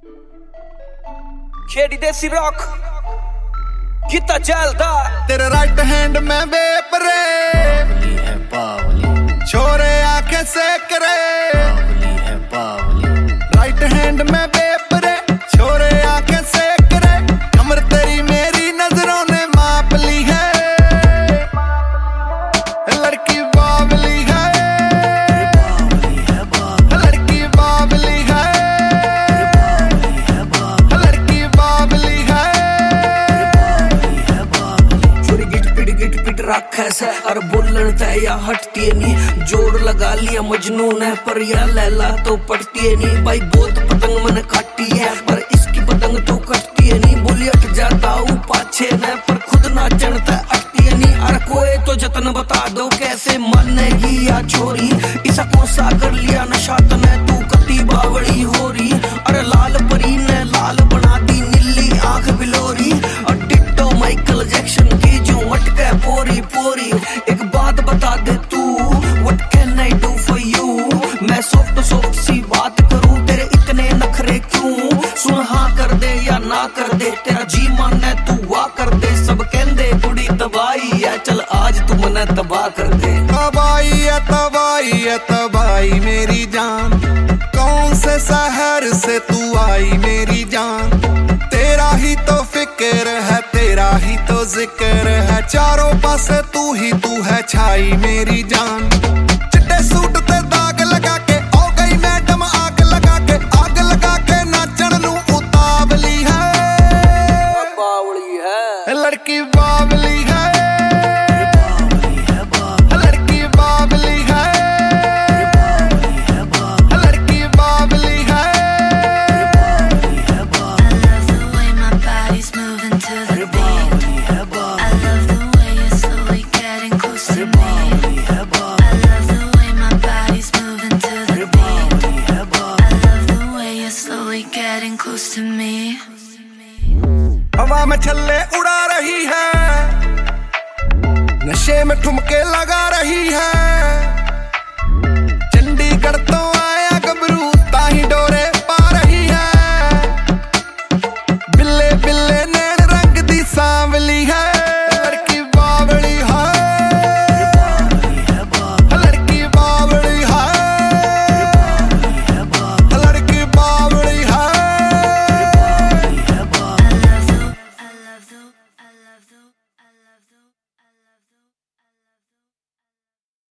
खेड़ी देसी रॉक गीता चलता तेरे राइट हैंड में बेपरे बावली है बावली, छोरे आंखें से करे बावली है बावली, राइट हैंड में बेपरे छोरे आंखें से करे कमर तेरी मेरी नजरों ने माप ली है लड़की बावली है बावली है बावली, लड़की बावली है बावली है बावली, लड़की बावली है बावली है बावली। छोरी गिट पिट रख ऐसे और बोलन तय या हटती नहीं, जोड़ लगा लिया मजनून है पर या लैला तो पटती नहीं। भाई बहुत पतंग मन काटी है पर इसकी पतंग तो कटती है नहीं। बोली अट जाता हूँ पाछे न पर खुद ना चढ़ता अटती है नहीं। अरे कोई तो जतन बता दो कैसे मानेगी या छोरी, इसा कौन सा कर लिया नशा तने तू कती बावड़ी हो रही। अरे लाल परी ने लाल बना दी नीली आंख बिलोरी और डिट्टो माइकल जैक्सन की जो मटके पोरी पोरी। एक बात बता दे तू what can I do for you, मैं सॉफ्ट सी बात करूं तेरे इतने नखरे क्यों। सुन हाँ कर दे या ना कर दे तेरा जी माने तू वाह कर दे। सब कहंदे बुढ़ी दवाई है चल आज तू मने तबाह कर दे। तबाही है तबाही है तबाही मेरी जान, कौन से शहर से तू आई मेरी जान। तेरा ही तो फिक्र है तेरा ही तो जिक्र है, चारों पासे तू है छाई मेरी जान। चिट्टे सूट ते दाग लगा के ओ गई मैडम आग लगा के नाचन नू उतावली है बावली है लड़की बावली है बावली है बावली, लड़की बावली है बावली है बावली, लड़की बावली है बावली है बावली, I love the way my body's moving to the beat. बावली है बावली, I love the way you're slowly getting close to me. बावली है बावली, I love the way my body's moving to the beat. बावली है बावली, I love the way you're slowly getting close to me. हवा में छल्ले उड़ा रही है, नशे में ठुमके लगा रही है।